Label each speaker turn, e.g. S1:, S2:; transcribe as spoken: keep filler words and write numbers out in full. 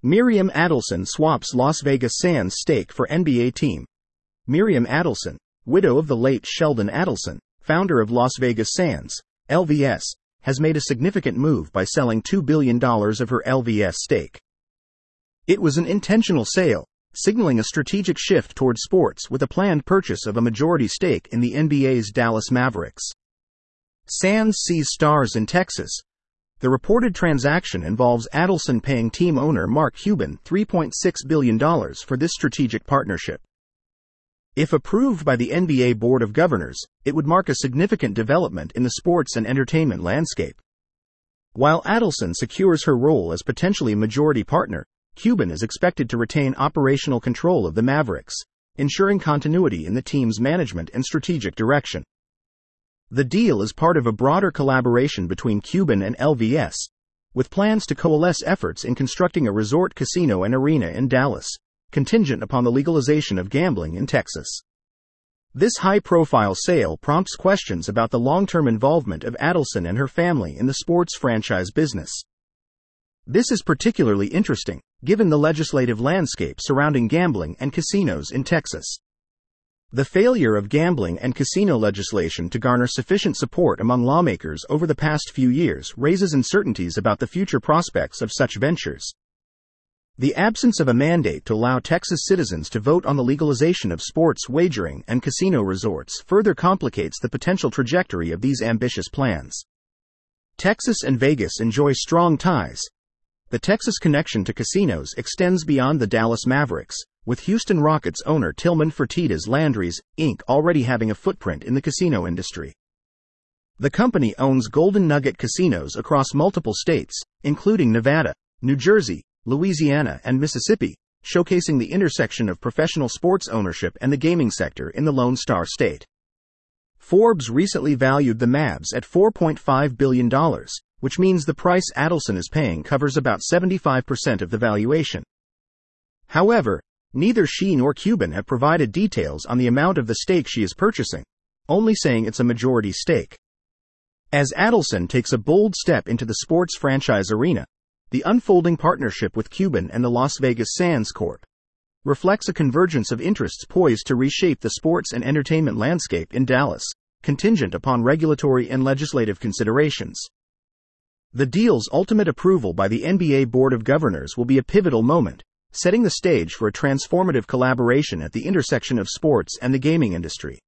S1: Miriam Adelson swaps Las Vegas Sands stake for N B A team. Miriam Adelson, widow of the late Sheldon Adelson, founder of Las Vegas Sands, L V S, has made a significant move by selling two billion dollars of her L V S stake. It was an intentional sale, signaling a strategic shift toward sports with a planned purchase of a majority stake in the N B A's Dallas Mavericks. Sands sees stars in Texas. The reported transaction involves Adelson paying team owner Mark Cuban three point six billion dollars for this strategic partnership. If approved by the N B A Board of Governors, it would mark a significant development in the sports and entertainment landscape. While Adelson secures her role as potentially majority partner, Cuban is expected to retain operational control of the Mavericks, ensuring continuity in the team's management and strategic direction. The deal is part of a broader collaboration between Cuban and L V S, with plans to coalesce efforts in constructing a resort casino and arena in Dallas, contingent upon the legalization of gambling in Texas. This high-profile sale prompts questions about the long-term involvement of Adelson and her family in the sports franchise business. This is particularly interesting, given the legislative landscape surrounding gambling and casinos in Texas. The failure of gambling and casino legislation to garner sufficient support among lawmakers over the past few years raises uncertainties about the future prospects of such ventures. The absence of a mandate to allow Texas citizens to vote on the legalization of sports wagering and casino resorts further complicates the potential trajectory of these ambitious plans. Texas and Vegas enjoy strong ties. The Texas connection to casinos extends beyond the Dallas Mavericks, with Houston Rockets owner Tillman Fertitta's Landry's, Incorporated already having a footprint in the casino industry. The company owns Golden Nugget casinos across multiple states, including Nevada, New Jersey, Louisiana, and Mississippi, showcasing the intersection of professional sports ownership and the gaming sector in the Lone Star State. Forbes recently valued the Mavs at four point five billion dollars, which means the price Adelson is paying covers about seventy-five percent of the valuation. However, neither she nor Cuban have provided details on the amount of the stake she is purchasing, only saying it's a majority stake. As Adelson takes a bold step into the sports franchise arena, the unfolding partnership with Cuban and the Las Vegas Sands Corporation reflects a convergence of interests poised to reshape the sports and entertainment landscape in Dallas, contingent upon regulatory and legislative considerations. The deal's ultimate approval by the N B A Board of Governors will be a pivotal moment, setting the stage for a transformative collaboration at the intersection of sports and the gaming industry.